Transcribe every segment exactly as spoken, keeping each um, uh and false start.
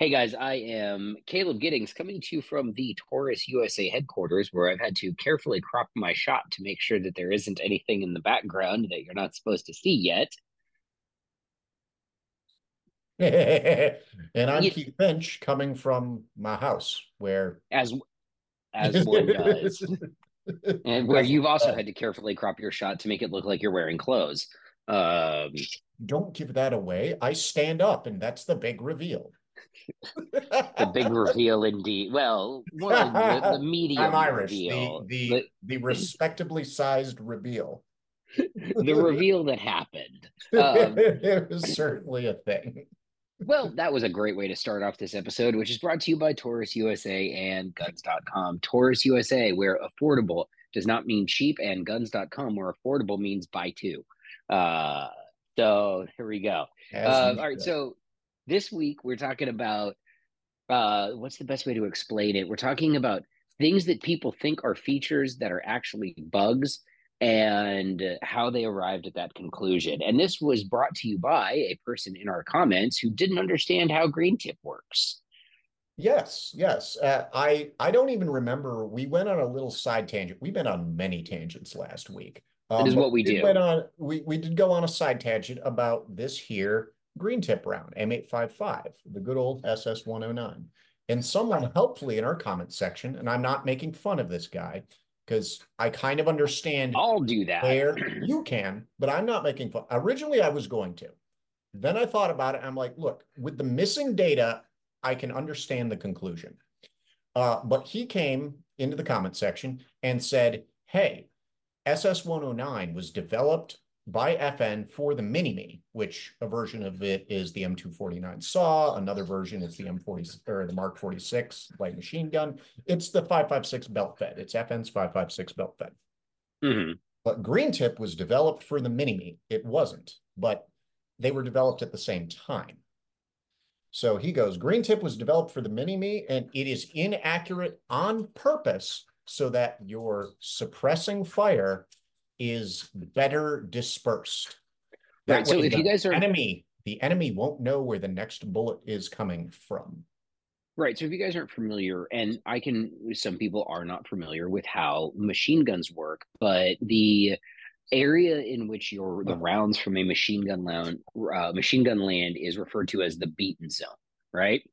Hey guys, I am Caleb Giddings coming to you from the Taurus U S A headquarters, where I've had to carefully crop my shot to make sure that there isn't anything in the background that you're not supposed to see yet. And I'm Y- Keith Finch coming from my house where As as as one does, and where you've also had to carefully crop your shot to make it look like you're wearing clothes. Um, don't give that away. I stand up and that's the big reveal. the big reveal, indeed. Well, more like the the I'm medium Irish. The reveal, the the the respectably sized reveal. the reveal that happened. Um, It was certainly a thing. Well, that was a great way to start off this episode, which is brought to you by Taurus U S A and Guns dot com. Taurus U S A, where affordable does not mean cheap, and Guns dot com, where affordable means buy two. Uh, so here we go. As Uh, you all right, should. so this week we're talking about uh, what's the best way to explain it? We're talking about things that people think are features that are actually bugs and how they arrived at that conclusion. And this was brought to you by a person in our comments who didn't understand how green tip works. Yes, yes. Uh, I I don't even remember. We went on a little side tangent. We've been on many tangents last week. That Um, is but what we we did went do. on we we did go on a side tangent about this here green tip round, M eight fifty-five, the good old S S one oh nine. And someone helpfully in our comment section, and I'm not making fun of this guy because I kind of understand I'll do that. where you can, but I'm not making fun. Originally, I was going to. Then I thought about it. I'm like, look, with the missing data, I can understand the conclusion. Uh, but he came into the comment section and said, hey, S S one oh nine was developed by F N for the Mini-Me, which a version of it is the M two forty-nine SAW. Another version is the M forty or the Mark forty-six light machine gun. It's the five five six belt fed. It's F N's five five six belt fed. Mhm. But Green Tip was developed for the Mini-Me. It wasn't, but they were developed at the same time. So he goes, Green Tip was developed for the Mini-Me and it is inaccurate on purpose so that your suppressing fire is better dispersed. Right. That So way if you the guys aren't enemy, the enemy won't know where the next bullet is coming from. Right. So if you guys aren't familiar, and I can, some people are not familiar with how machine guns work, but the area in which your the rounds from a machine gun land uh, machine gun land is referred to as the beaten zone, right?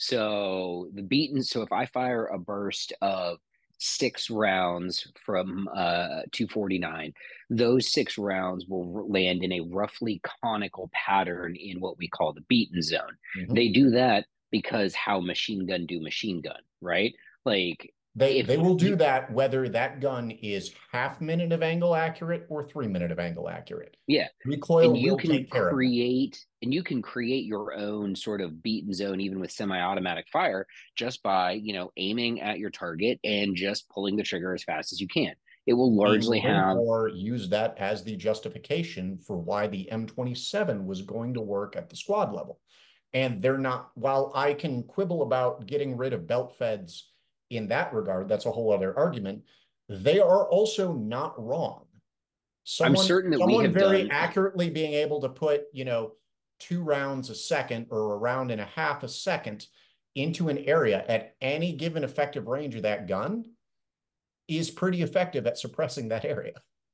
So the beaten. So if I fire a burst of six rounds from uh, two forty-nine, those six rounds will land in a roughly conical pattern in what we call the beaten zone. Mhm. They do that because how machine gun do machine gun, right? Like They if they will do you that whether that gun is half minute of angle accurate or three minute of angle accurate. Yeah. And Recoil you will can take care of that. create and you can create your own sort of beaten zone even with semi-automatic fire just by, you know, aiming at your target and just pulling the trigger as fast as you can. It will Marine largely have Corps used that as the justification for why the M twenty-seven was going to work at the squad level. And they're not, while I can quibble about getting rid of belt feds in that regard, that's a whole other argument. They are also not wrong. I'm Someone, certain that we someone have very done accurately being able to put, you know, two rounds a second or a round and a half a second into an area at any given effective range of that gun is pretty effective at suppressing that area.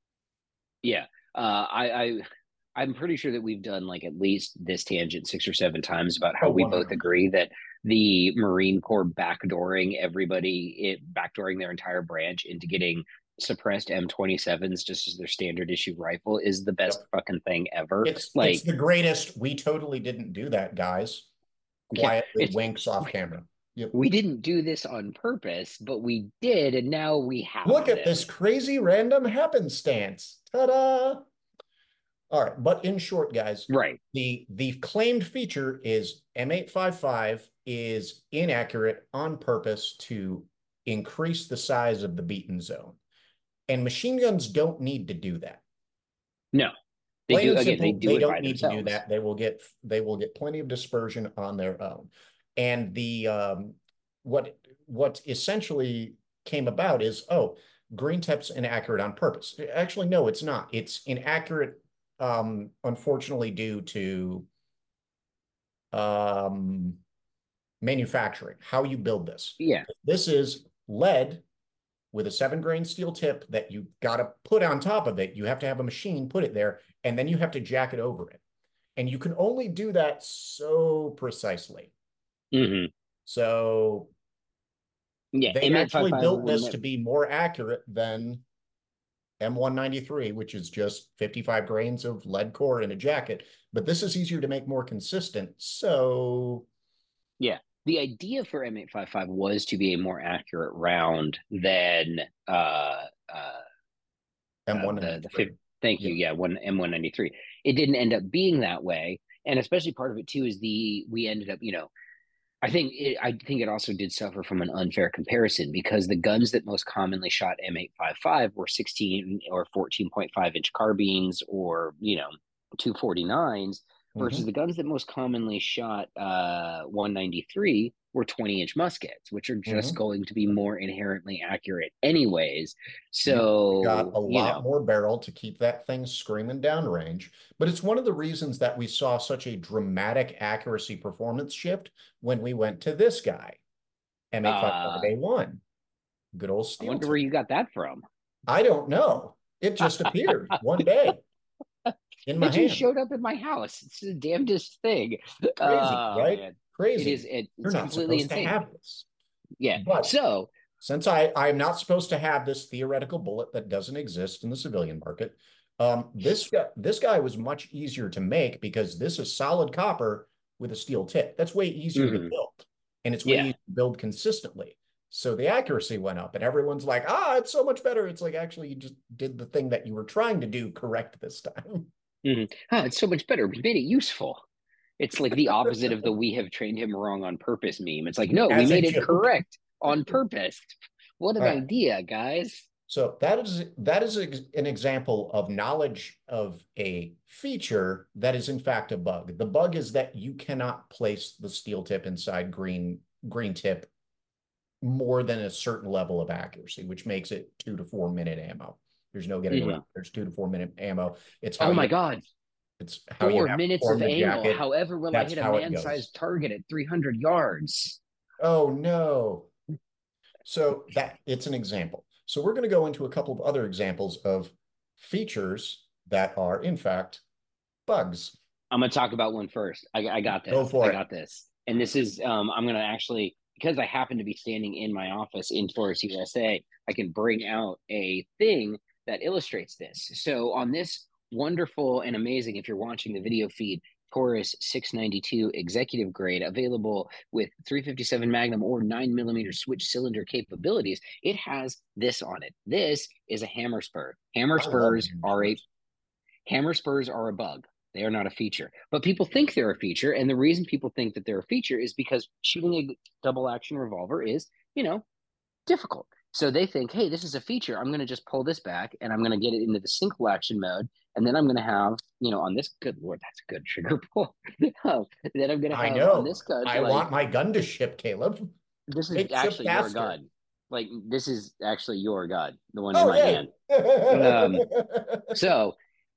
yeah. Uh I I I'm pretty sure that we've done like at least this tangent six or seven times about how Oh, we both one hundred percent. agree that the Marine Corps backdooring everybody, it backdooring their entire branch into getting suppressed M twenty-sevens just as their standard issue rifle is the best Yep. fucking thing ever. It's it's Like, the greatest. We totally didn't do that, guys. yeah, Quietly it's winks off camera. Yep. we didn't do this on purpose, but we did, and now we have Look at this this. crazy random happenstance. Ta-da! All right, but in short, guys, Right. the the claimed feature is M eight fifty-five is inaccurate on purpose to increase the size of the beaten zone. And machine guns don't need to do that. No, they Plain do and again, they simple, do they it don't by need to do themselves. that. They will get they will get plenty of dispersion on their own. And the um, what what essentially came about is, oh, green tip's inaccurate on purpose. Actually, no, it's not. It's inaccurate, um, unfortunately, due to um, manufacturing, how you build this. Yeah. This is lead with a seven grain steel tip that you got to put on top of it. You have to have a machine put it there, and then you have to jack it over it. And you can only do that so precisely. Mm-hmm. So yeah, they M eight actually fifty-five built this never... to be more accurate than M one ninety-three, which is just fifty-five grains of lead core in a jacket. But this is easier to make more consistent. So yeah, the idea for M eight fifty-five was to be a more accurate round than uh, uh, uh, the the fifth. M one ninety-three. Thank Yeah. you. Yeah, one M one ninety-three. It didn't end up being that way, and especially part of it too is the we ended up, you know, I think it, I think it also did suffer from an unfair comparison because the guns that most commonly shot M eight fifty-five were sixteen or fourteen point five inch carbines or, you know, two forty-nines versus Mm-hmm. the guns that most commonly shot uh, one ninety-three were twenty inch muskets, which are just Mm-hmm. going to be more inherently accurate anyways. You got So, a you lot know, more barrel to keep that thing screaming downrange. But it's one of the reasons that we saw such a dramatic accuracy performance shift when we went to this guy, M eight fifty-five uh, A one. Good old I steel wonder where tip. you got that from. I don't know. It just appeared one day in my It just hand. showed up in my house. It's the damnedest thing. Crazy, Oh right? man, it is. Crazy. It, You're it's not completely supposed to insane. have this. Yeah. But So since I, I'm not supposed to have this theoretical bullet that doesn't exist in the civilian market, um, this, guy, this guy was much easier to make because this is solid copper with a steel tip. That's way easier to mhm, build, and it's way yeah, easier to build consistently. So the accuracy went up, and everyone's like, ah, it's so much better. It's like, actually, you just did the thing that you were trying to do correct this time. mhm. Oh, it's so much better. We made it useful. It's like the opposite of the "we have trained him wrong on purpose" meme. It's like, no, we As a made it joke. correct on purpose. What All an right. idea, guys. So that is that is an example of knowledge of a feature that is in fact a bug. The bug is that you cannot place the steel tip inside green green tip more than a certain level of accuracy, which makes it two to four minute ammo. There's no getting Mhm. around. There's two to four minute ammo. It's how Oh you my God. it's how you Four have to minutes form of the ammo. jacket. However, will I That's hit a how it man goes. sized target at three hundred yards? Oh no. So that it's an example. So we're going to go into a couple of other examples of features that are in fact bugs. I'm gonna talk about one first. I, I got Go this. I for it. got this. And this is um, I'm gonna actually, because I happen to be standing in my office in Taurus, U S A, I can bring out a thing that illustrates this. So on this wonderful and amazing, if you're watching the video feed, Taurus six ninety-two executive grade, available with three fifty-seven Magnum or nine millimeter switch cylinder capabilities, it has this on it. This is a hammer spur. Hammer I love spurs hammer are a spurs. Hammer spurs are a bug. They are not a feature. But people think they're a feature. And the reason people think that they're a feature is because shooting a double action revolver is, you know, difficult. So they think, hey, this is a feature. I'm going to just pull this back and I'm going to get it into the single action mode. And then I'm going to have, you know, on this, good Lord, that's a good trigger pull. Then I'm going to I have on know. this gun, I like, want my gun to ship, Caleb. this is Make ship actually your faster. gun. Like, this is actually your gun, the one in Oh, my yay. hand. Um, so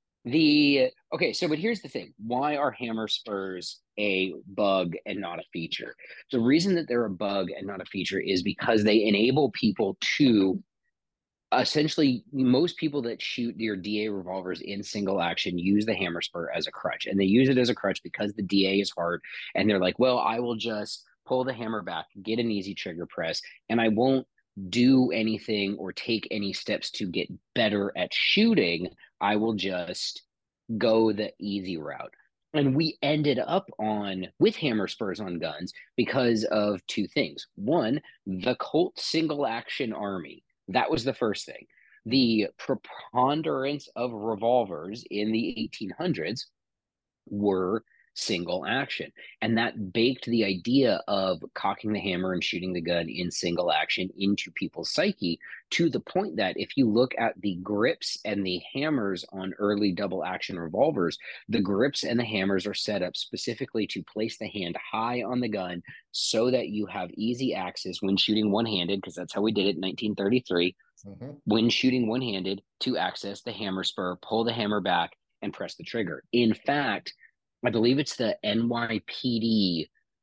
The okay, so but here's the thing. Why are hammer spurs a bug and not a feature? The reason that they're a bug and not a feature is because they enable people to essentially most people that shoot their D A revolvers in single action use the hammer spur as a crutch. And they use it as a crutch because the D A is hard. And they're like, well, I will just pull the hammer back, get an easy trigger press, and I won't do anything or take any steps to get better at shooting. I will just go the easy route. And we ended up on with hammer spurs on guns because of two things. One, the Colt single action army. That was the first thing. The preponderance of revolvers in the eighteen hundreds were single action. And that baked the idea of cocking the hammer and shooting the gun in single action into people's psyche to the point that if you look at the grips and the hammers on early double action revolvers, the grips and the hammers are set up specifically to place the hand high on the gun so that you have easy access when shooting one handed, because that's how we did it in nineteen thirty-three. Mhm. When shooting one handed to access the hammer spur, pull the hammer back and press the trigger. In fact, I believe it's the N Y P D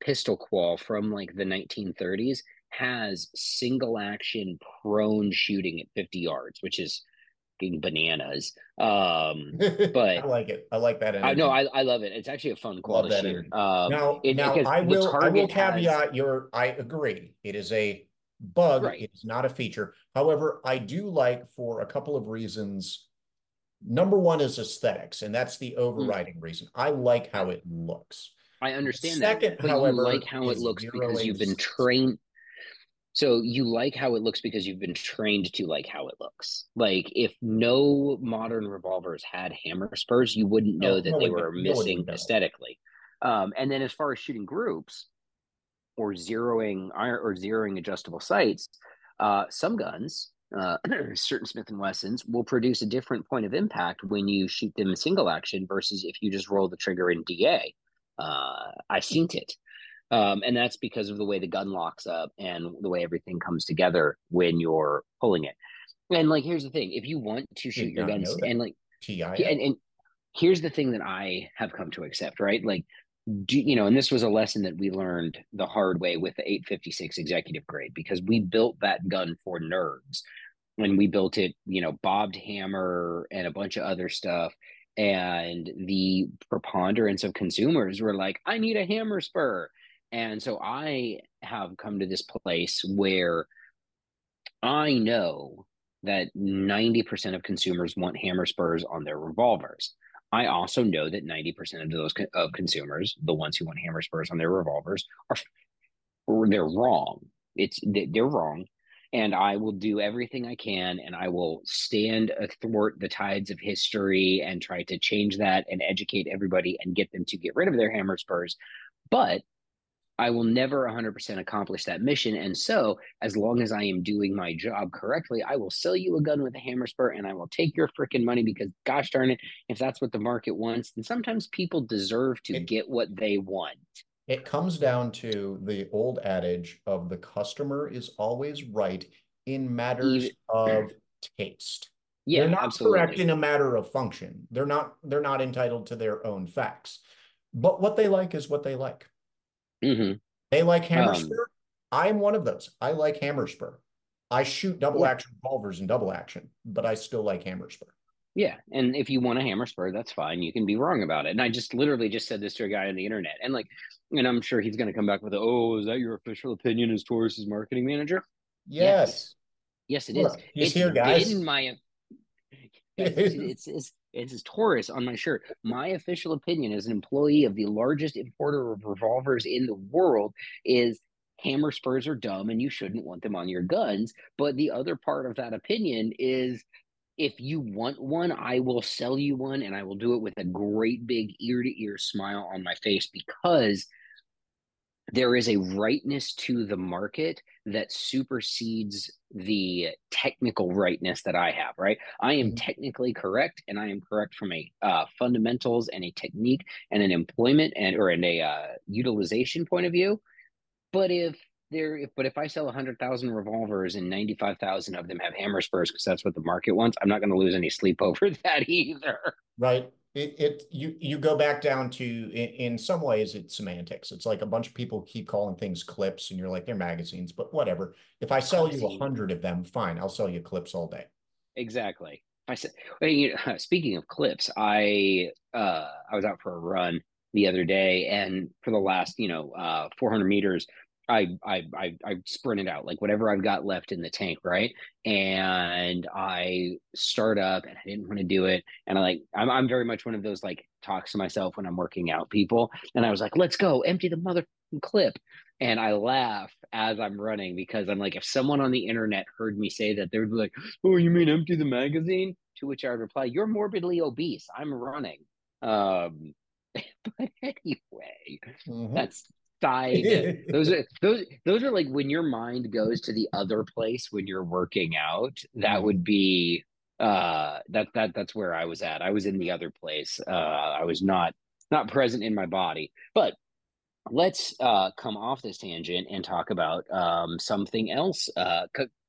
pistol qual from like the nineteen thirties has single action prone shooting at fifty yards, which is bananas. Um, I but like it. I like that I know energy. I, I love it. It's actually a fun qual Love to that shoot. energy. Um, Now, it now because I the will I will target has caveat your I agree. It is a bug. right. It's not a feature. However, I do like for a couple of reasons. Number one is aesthetics, and that's the Mm, overriding reason. I like I, how it looks. I The understand that, second, but you like however, how it is looks because zeroing you've been sights. trained. So you like how it looks because you've been trained to like how it looks. Like if no modern revolvers had hammer spurs, you wouldn't know No, that no they one, were no one missing would know. aesthetically. Um, and then as far as shooting groups or zeroing or zeroing adjustable sights, uh, some guns, uh, certain Smith and Wessons, will produce a different point of impact when you shoot them in single action versus if you just roll the trigger in D A. Uh, I've seen it. Um, and that's because of the way the gun locks up and the way everything comes together when you're pulling it. And like, here's the thing: if you want to shoot Did your not guns, know and that. like, and, T I L. and here's the thing that I have come to accept, right? Like, do, you know, and this was a lesson that we learned the hard way with the eight fifty-six executive grade because we built that gun for nerds when we built it, you know, bobbed hammer and a bunch of other stuff. And the preponderance of consumers were like, I need a hammer spur. And so I have come to this place where I know that ninety percent of consumers want hammer spurs on their revolvers. I also know that ninety percent of those of consumers, the ones who want hammer spurs on their revolvers, are they're wrong. It's they're wrong, and I will do everything I can, and I will stand athwart the tides of history and try to change that and educate everybody and get them to get rid of their hammer spurs. But I will never one hundred percent accomplish that mission. And so, as long as I am doing my job correctly, I will sell you a gun with a hammer spur and I will take your freaking money because, gosh darn it, if that's what the market wants, then sometimes people deserve to It get what they want. it comes down to the old adage of the customer is always right in Even, matters of taste. They're yeah, not correct absolutely. in a matter of function. They're not they're not entitled to their own facts. But what they like is what they like. Hmm. They like hammer Um, spur. I am one of those. I like hammer spur. I shoot double yeah, action revolvers in double action, but I still like hammer spur. yeah. And if you want a hammer spur, that's fine. You can be wrong about it. And I just literally just said this to a guy on the internet, and like, and I'm sure he's going to come back with, a, "Oh, is that your official opinion as Taurus's marketing manager?" Yes, Yes. yes, it is. Look, he's It's here, been guys. my guys. It's it's it's it's Taurus on my shirt. My official opinion as an employee of the largest importer of revolvers in the world is hammer spurs are dumb and you shouldn't want them on your guns. But the other part of that opinion is if you want one, I will sell you one and I will do it with a great big ear to ear smile on my face because there is a rightness to the market that supersedes the technical rightness that I have, right? I am Mhm. technically correct and I am correct from a uh, fundamentals and a technique and an employment and or in a uh, utilization point of view. But if there, if, but if I sell one hundred thousand revolvers and ninety-five thousand of them have hammer spurs because that's what the market wants, I'm not going to lose any sleep over that either. Right. It, it you you go back down to in, in some ways it's semantics. It's like a bunch of people keep calling things clips and you're like they're magazines, but whatever. If I sell you a Clipsy. hundred of them, fine, I'll sell you clips all day. Exactly. I said, well, you know, speaking of clips, I uh I was out for a run the other day, and for the last, you know, uh four hundred meters, I I I I sprinted out like whatever I've got left in the tank, right? And I start up, and I didn't want to do it, and I like I'm I'm very much one of those like talks to myself when I'm working out people, and I was like, let's go, empty the mother clip. And I laugh as I'm running because I'm like, if someone on the internet heard me say that, they would be like, "Oh, you mean empty the magazine?" To which I would reply, "You're morbidly obese. I'm running." Um, but anyway, Mhm. that's side. Those are those those are like when your mind goes to the other place when you're working out. That would Mhm. be uh that that that's where I was at. I was in the other place. Uh, I was not not present in my body, but let's uh, come off this tangent and talk about um, something else. Uh,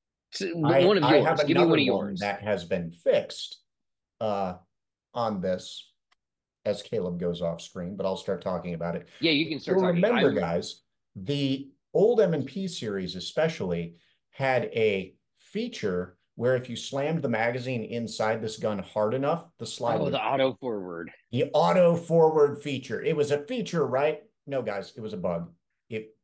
I one of I have yours. Give me another one of one yours. that has been fixed uh on this as Caleb goes off screen, but I'll start talking about it. Yeah, you can start You'll talking. remember, I'm guys, The old M and P series especially had a feature where if you slammed the magazine inside this gun hard enough, the slide Oh, would, the auto forward. the auto forward feature. It was a feature, right? No, guys, it was a bug. It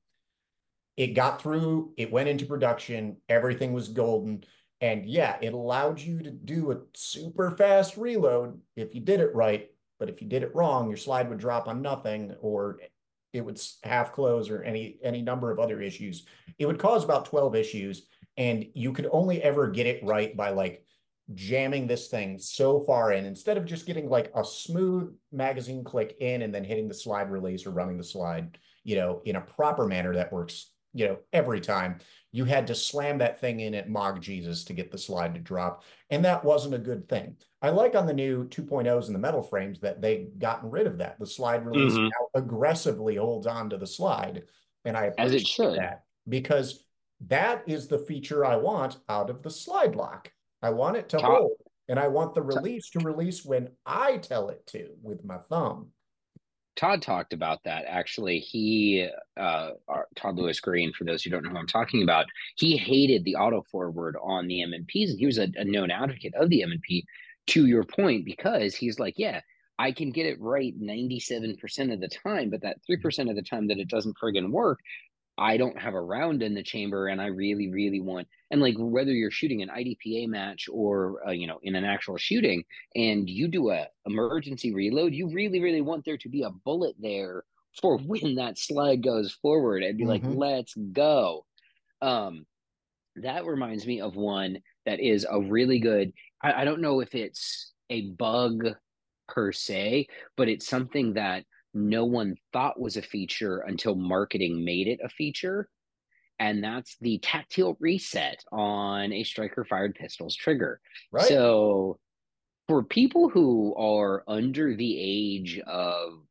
it got through, it went into production, everything was golden. And yeah, it allowed you to do a super fast reload if you did it right. But if you did it wrong, your slide would drop on nothing, or it would half close, or any any number of other issues. It would cause about twelve issues, and you could only ever get it right by like jamming this thing so far in, instead of just getting like a smooth magazine click in and then hitting the slide release or running the slide, you know, in a proper manner that works, you know, every time. You had to slam that thing in at Mog Jesus to get the slide to drop. And that wasn't a good thing. I like on the new two point ohs and the metal frames that they gotten rid of that. The slide release Mm-hmm. now aggressively holds on to the slide. And I As it appreciate should. that, because that is the feature I want out of the slide lock. I want it to Top, hold, and I want the top release to release when I tell it to with my thumb. Todd talked about that actually. He, uh, Todd Lewis Green, for those who don't know who I'm talking about, he hated the auto forward on the M and Ps, and he was a, a known advocate of the M and P. To your point, because he's like, yeah, I can get it right ninety-seven percent of the time, but that three percent of the time that it doesn't friggin' work, I don't have a round in the chamber, and I really, really want, and like whether you're shooting an I D P A match or uh, you know, in an actual shooting, and you do a emergency reload, you really, really want there to be a bullet there for when that slide goes forward and be like, Mm-hmm. let's go. Um, that reminds me of one that is a really good. I, I don't know if it's a bug per se, but it's something that no one thought was a feature until marketing made it a feature. And that's the tactile reset on a striker fired pistol's trigger. Right? So, for people who are under the age of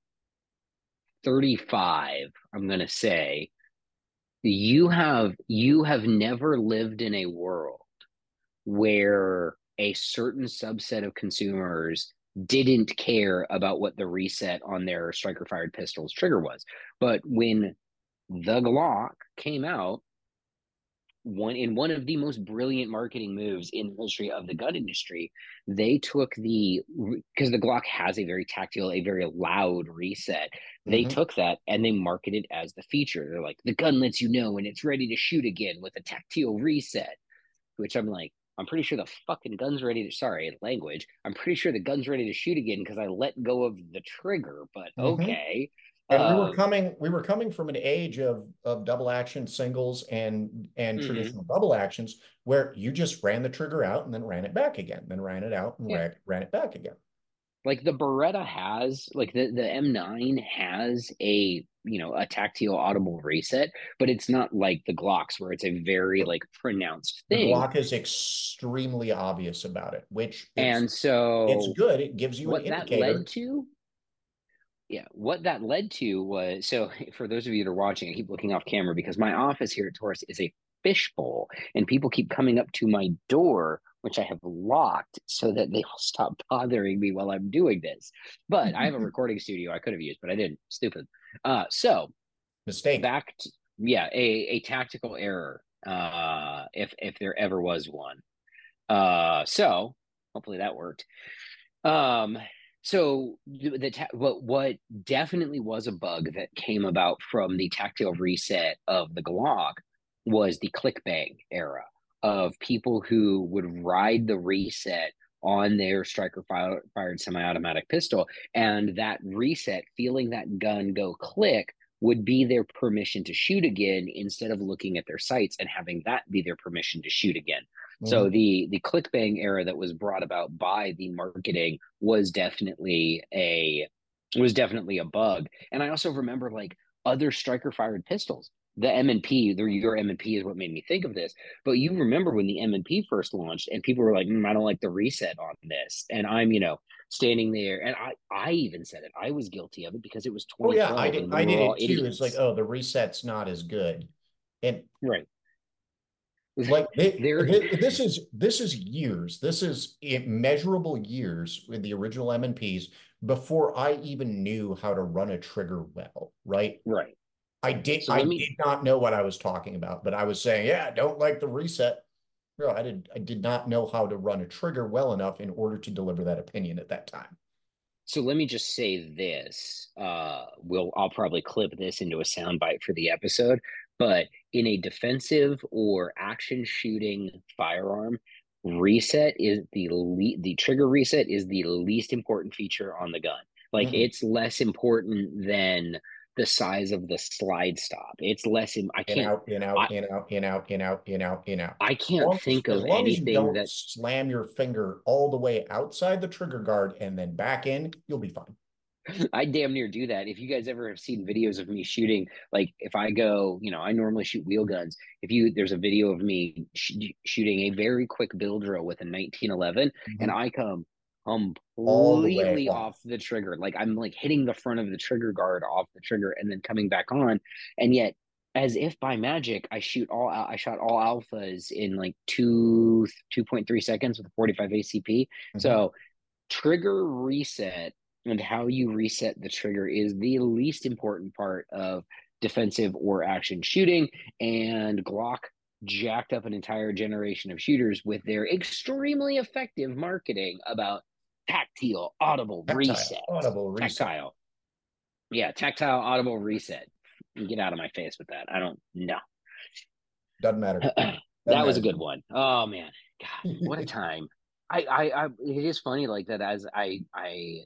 thirty-five, I'm going to say, you have you have never lived in a world where a certain subset of consumers didn't care about what the reset on their striker fired pistol's trigger was. But when the Glock came out, one in one of the most brilliant marketing moves in the history of the gun industry, they took the, because the Glock has a very tactile, a very loud reset. They Mm-hmm. took that and they marketed as the feature. They're like, the gun lets you know when it's ready to shoot again with a tactile reset, which I'm like, I'm pretty sure the fucking gun's ready to, sorry, language. I'm pretty sure the gun's ready to shoot again because I let go of the trigger, but Mm-hmm. okay. And we were Um, coming, we were coming from an age of of double action singles and and mhm. traditional double actions where you just ran the trigger out and then ran it back again, then ran it out and Yeah. ran, ran it back again. Like the Beretta has, like the, the M nine has a, you know, a tactile audible reset, but it's not like the Glocks where it's a very like pronounced The thing. Glock is extremely obvious about it, which it's And it's so good. It gives you an what that led indicator. to, yeah, what that led to was, so for those of you that are watching, I keep looking off camera because my office here at Taurus is a fishbowl, and people keep coming up to my door, which I have locked so that they will stop bothering me while I'm doing this. But I have a recording studio I could have used, but I didn't. Stupid. Uh, so Mistake. back to, yeah, a, a tactical error, uh, if if there ever was one. Uh, so hopefully that worked. Um, so the, the ta- what what definitely was a bug that came about from the tactile reset of the Glock was the click bang era of people who would ride the reset on their striker fire, fired semi-automatic pistol, and that reset, feeling that gun go click, would be their permission to shoot again instead of looking at their sights and having that be their permission to shoot again. So Mhm. the the click bang era that was brought about by the marketing was definitely a was definitely a bug. And I also remember like other striker fired pistols. The M and P, the, your M and P is what made me think of this. But you remember when the M and P first launched and people were like, mm, I don't like the reset on this. And I'm, you know, standing there and I I even said it. I was guilty of it because it was Oh yeah, I twenty twelve did and we I were did all it too. It's like, idiots. oh, the reset's not as good. And Right. like they, there they, this is this is years. This is measurable years with the original M and Ps before I even knew how to run a trigger well, right? right. I did So I let me did not know what I was talking about, but I was saying, yeah, I don't like the reset. No, I did I did not know how to run a trigger well enough in order to deliver that opinion at that time. so let me just say this. Uh, we'll I'll probably clip this into a soundbite for the episode, but in a defensive or action shooting firearm, reset is the le- the trigger reset is the least important feature on the gun. Like Mhm. it's less important than the size of the slide stop. It's less. Im- I In can't. out, in out, I in out, in out, in out, in out, in out. I As can't long as, think as of long as you anything don't that slam your finger all the way outside the trigger guard and then back in, you'll be fine. I damn near do that. If you guys ever have seen videos of me shooting, like if I go, you know, I normally shoot wheel guns. If you, there's a video of me sh- shooting a very quick bill drill with a nineteen eleven, and Mhm. I come All the way completely off. off the trigger. Like I'm like hitting the front of the trigger guard off the trigger and then coming back on. And yet, as if by magic, I shoot all, I shot all alphas in like two, two point three seconds with a forty-five A C P. Mhm. So, trigger reset and how you reset the trigger is the least important part of defensive or action shooting. And Glock jacked up an entire generation of shooters with their extremely effective marketing about tactile, audible Tactile, reset. audible reset. Tactile. Yeah, tactile, audible reset. Get out of my face with that. I don't know. Doesn't matter. Doesn't That was a matter. good one. Oh man, God, what a time. I, I, I, it is funny like that as I, I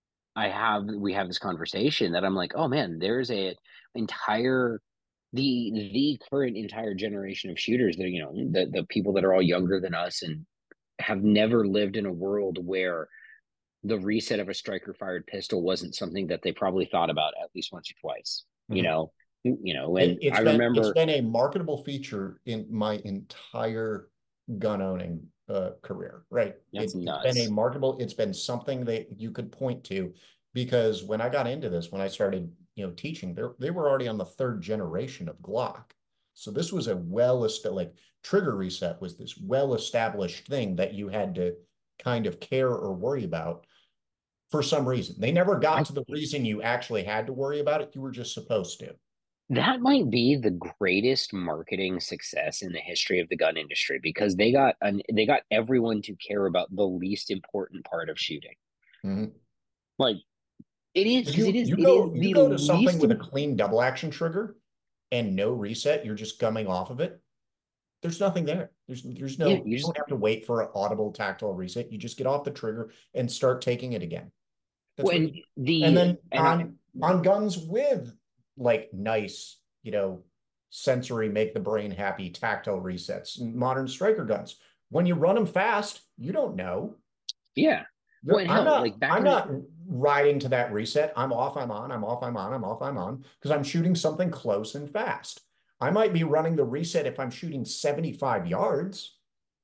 I have we have this conversation that I'm like, oh man, there's a entire the the current entire generation of shooters that you know the the people that are all younger than us and have never lived in a world where the reset of a striker fired pistol wasn't something that they probably thought about at least once or twice. You Mhm. know, you know, It, and it's I been it's remember been a marketable feature in my entire gun owning uh, career, right? that's It, it's been a nuts. marketable, it's been something that you could point to because when I got into this, when I started, you know, teaching, they they were already on the third generation of Glock. So this was a well established, like trigger reset was this well established thing that you had to kind of care or worry about for some reason. They never got I to the reason you actually had to worry about it. You were just supposed to. That might be the greatest marketing success in the history of the gun industry because they got an, they got everyone to care about the least important part of shooting. Mhm. Like it is because it You is you it is go you the go to something least with a im- clean double action trigger and no reset, you're just gumming off of it. There's nothing there. There's there's yeah, no you you just don't have to wait for an audible tactile reset. You just get off the trigger and start taking it again. That's what when you do. And the then and I on on guns with like nice, you know, sensory make the brain happy tactile resets, modern striker guns. When you run them fast, you don't know. yeah. Well, and I'm hell, not like back I'm in the not riding to that reset. I'm off, I'm on, I'm off, I'm on, I'm off, I'm on, because I'm shooting something close and fast. I might be running the reset if I'm shooting seventy-five yards.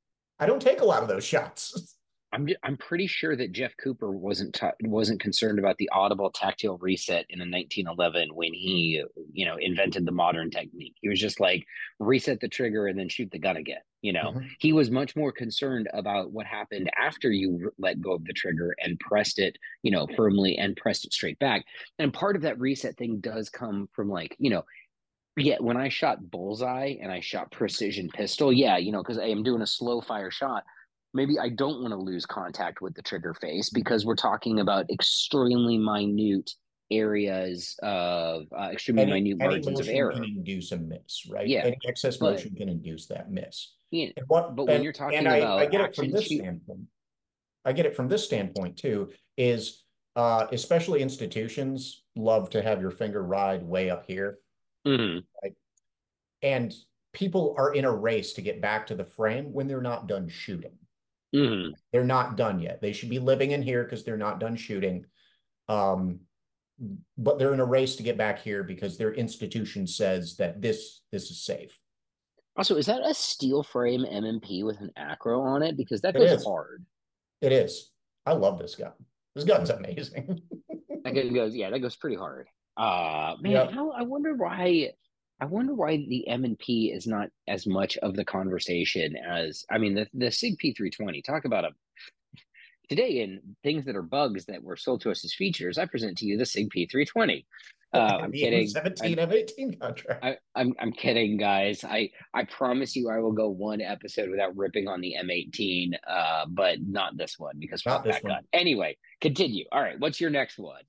I don't take a lot of those shots. I'm I'm pretty sure that Jeff Cooper wasn't ta wasn't concerned about the audible tactile reset in a nineteen eleven when he you know invented the modern technique. He was just like reset the trigger and then shoot the gun again. You know, Mhm. he was much more concerned about what happened after you let go of the trigger and pressed it, you know, firmly and pressed it straight back. And part of that reset thing does come from like you know yeah, when I shot bullseye and I shot precision pistol, yeah, you know, because I am doing a slow fire shot, maybe I don't want to lose contact with the trigger face because we're talking about extremely minute areas of uh, extremely Any minute any margins of motion can error. induce a miss, right? Yeah, Any excess but motion can induce that miss. you know, And what but when and you're and talking I I about get it from action this shoot, standpoint. I get it from this standpoint too, is uh, especially institutions love to have your finger ride way up here, mm-hmm, right? And people are in a race to get back to the frame when they're not done shooting. mm-hmm. They're not done yet. They should be living in here because they're not done shooting. Um, but they're in a race to get back here because their institution says that this this is safe. Also, is that a steel frame M M P with an acro on it? Because that It goes is. hard. It is. I love this gun. This gun's amazing. That goes, yeah, that goes pretty hard. Uh man, Yep. how I wonder why I wonder why the M and P is not as much of the conversation as I mean the the SIG P three twenty. Talk about a today in things that are bugs that were sold to us as features. I present to you the SIG P three twenty. Uh, I'm The M kidding. I, seventeen, M eighteen contract. I, I'm I'm kidding, guys. I I promise you, I will go one episode without ripping on the M eighteen, uh, but not this one because Not fuck this that one. gun. Anyway, continue. All right, what's your next one?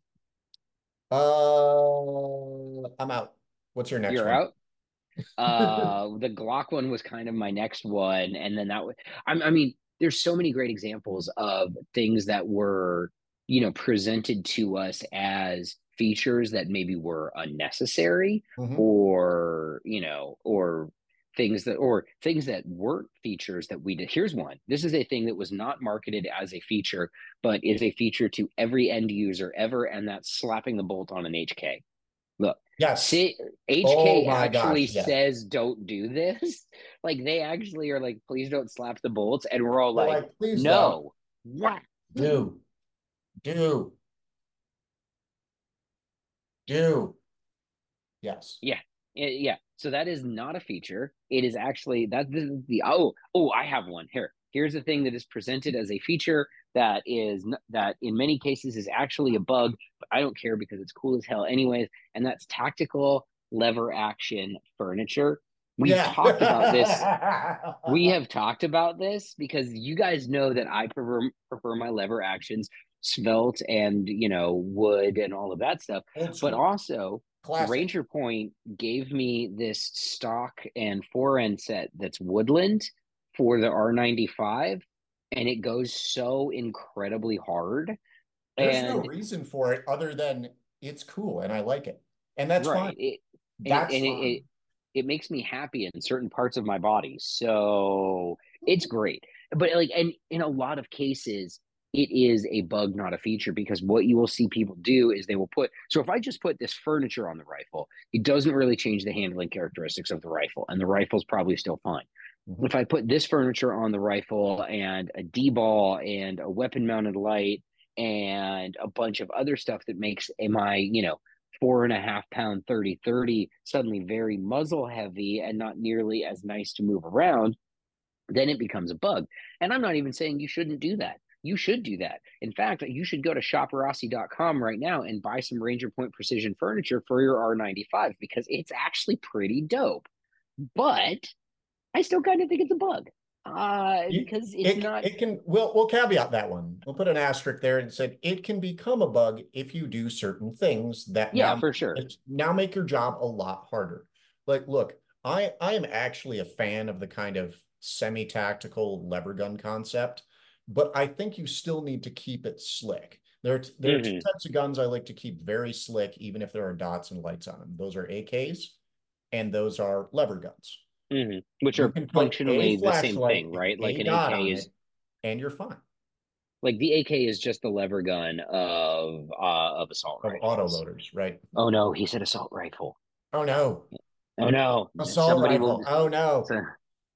Uh, I'm out. What's your next You're one? out. Uh, the Glock one was kind of my next one, and then that was. I, I mean, there's so many great examples of things that were, you know, presented to us as features that maybe were unnecessary, Mhm. or you know, or things that, or things that weren't features that we did. Here's one. This is a thing that was not marketed as a feature, but is a feature to every end user ever, and that's slapping the bolt on an H K. Look, Yes. see, Oh H K my actually gosh. Yes. says don't do this. Like they actually are like, please don't slap the bolts, and we're all They're like, like, please don't. no. What? Do, do, do. Yes. Yeah, yeah. So that is not a feature. It is actually that this is the oh oh I have one here. Here's the thing that is presented as a feature that is that in many cases is actually a bug, but I don't care because it's cool as hell anyways. And that's tactical lever action furniture. We've Yeah. talked about this we have talked about this because you guys know that I prefer prefer my lever actions svelte and you know wood and all of that stuff. Old But school. also Classic. Ranger Point gave me this stock and forend set that's woodland for the R ninety-five, and it goes so incredibly hard. There's no And reason for it other than it's cool and I like it. And that's fine. right, it and it That's and it, fine. it it makes me happy in certain parts of my body. So it's great. But like and in a lot of cases it is a bug, not a feature, because what you will see people do is they will put so if I just put this furniture on the rifle, it doesn't really change the handling characteristics of the rifle, and the rifle's probably still fine. Mhm. If I put this furniture on the rifle and a D-ball and a weapon mounted light and a bunch of other stuff that makes my, you know, four and a half pound thirty thirty suddenly very muzzle heavy and not nearly as nice to move around, then it becomes a bug. And I'm not even saying you shouldn't do that. You should do that. In fact, you should go to shop rossi dot com right now and buy some Ranger Point Precision furniture for your R ninety-five because it's actually pretty dope. But I still kind of think it's a bug uh, You, because it's it not. it can we'll we'll caveat that one. We'll put an asterisk there and said it can become a bug if you do certain things that Yeah, now for sure. now make your job a lot harder. Like, look, I I am actually a fan of the kind of semi-tactical lever gun concept, but I think you still need to keep it slick. There are, there are two Hmm. types of guns I like to keep very slick, even if there are dots and lights on them. Those are A Ks and those are lever guns. Hmm. Which You are can put a functionally the same flashlight thing, and right? Like a an dot A K on is it, and you're fine. like the A K is just the lever gun of uh, of assault Of rifles. autoloaders, right? Oh no, he said assault rifle. Oh no, Oh no, assault somebody will. rifle. Oh no. So,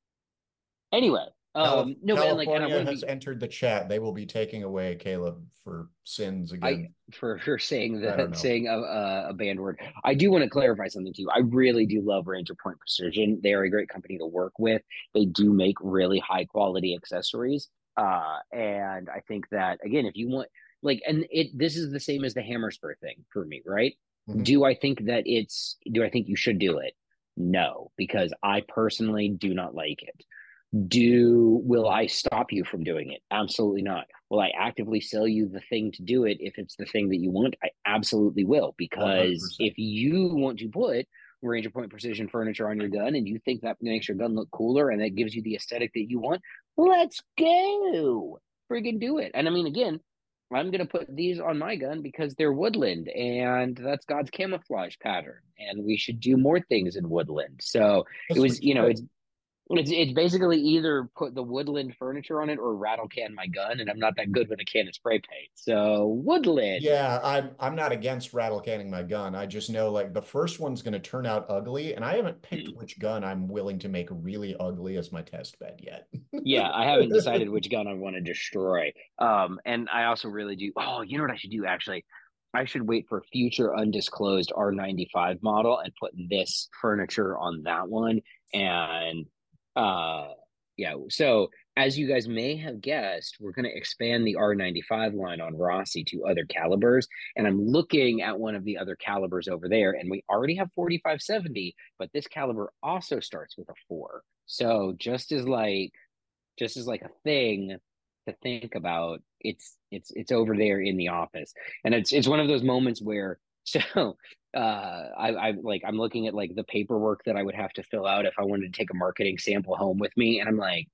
anyway, Calif um, no man, like, and I California want to has be. entered the chat. They will be taking away Caleb for sins I again. for for saying I don't that know. saying a, a, a banned word. I do want to clarify something to you. I really do love Ranger Point Precision. They are a great company to work with. They do make really high quality accessories. Uh, and I think that again, if you want like, and it this is the same as the hammer spur thing for me, right? Mhm. Do I think that it's? Do I think you should do it? No, because I personally do not like it. Do will I stop you from doing it? Absolutely not. Will I actively sell you the thing to do it if it's the thing that you want? I absolutely will, because one hundred percent. if you want to put Ranger Point Precision furniture on your gun and you think that makes your gun look cooler and that gives you the aesthetic that you want, let's go. Friggin' do it. And I mean, again, I'm gonna put these on my gun because they're woodland and that's God's camouflage pattern. And we should do more things in woodland. So it Yes, we was, you know, should. it's it's it's basically either put the woodland furniture on it or rattle can my gun, and I'm not that good with a can of spray paint. So woodland. Yeah, I'm I'm not against rattle canning my gun. I just know like the first one's going to turn out ugly, and I haven't picked which gun I'm willing to make really ugly as my test bed yet. Yeah, I haven't decided which gun I want to destroy. Um, and I also really do. Oh, you know what I should do actually? I should wait for future undisclosed R ninety-five model and put this furniture on that one and uh Yeah. So as you guys may have guessed, we're going to expand the R ninety-five line on Rossi to other calibers. And I'm looking at one of the other calibers over there, and we already have forty-five seventy, but this caliber also starts with a four. So just as like just as like a thing to think about, it's it's it's over there in the office. And it's it's one of those moments where so uh I I like I'm looking at like the paperwork that I would have to fill out if I wanted to take a marketing sample home with me, and I'm like,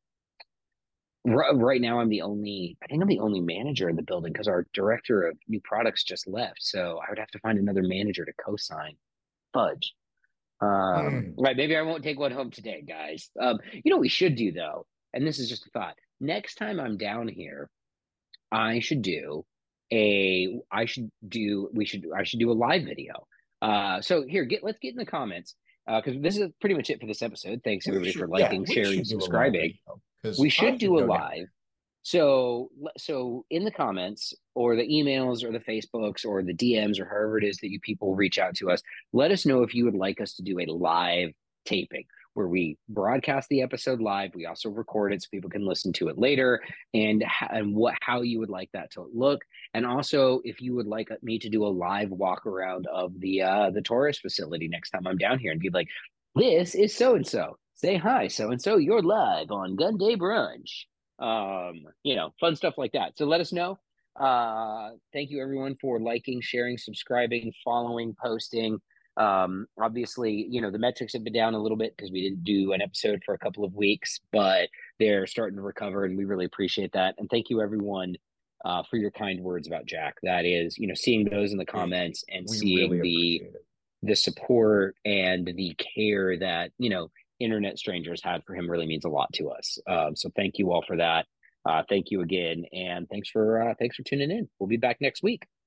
r- right now I'm the only I think I'm the only manager in the building because our director of new products just left. So I would have to find another manager to co-sign. Fudge. Um, Mm. right, maybe I won't take one home today, guys. Um, you know what we should do though, and this is just a thought. Next time I'm down here, I should do a I should do we should I should do a live video. Uh, so here, get let's get in the comments uh, because this is pretty much it for this episode. Thanks We everybody for should, yeah, liking, we sharing, should do a live subscribing. video because We I should should do a go down. live. So, so in the comments or the emails or the Facebooks or the D Ms or however it is that you people reach out to us, let us know if you would like us to do a live taping where we broadcast the episode live. We also record it so people can listen to it later, and and what how you would like that to look, and also if you would like me to do a live walk around of the uh, the Taurus facility next time I'm down here and be like, this is so and so. Say hi, so and so. You're live on Gun Day Brunch, um, you know, fun stuff like that. So let us know. Uh, thank you everyone for liking, sharing, subscribing, following, posting. Um, obviously, you know, the metrics have been down a little bit because we didn't do an episode for a couple of weeks, but they're starting to recover and we really appreciate that. And thank you everyone uh, for your kind words about Jack. That is, you know, seeing those in the We, comments and we seeing really the appreciate it. the support and the care that, you know, internet strangers had for him really means a lot to us. Um, so thank you all for that. Uh, thank you again, and thanks for uh, thanks for tuning in. We'll be back next week.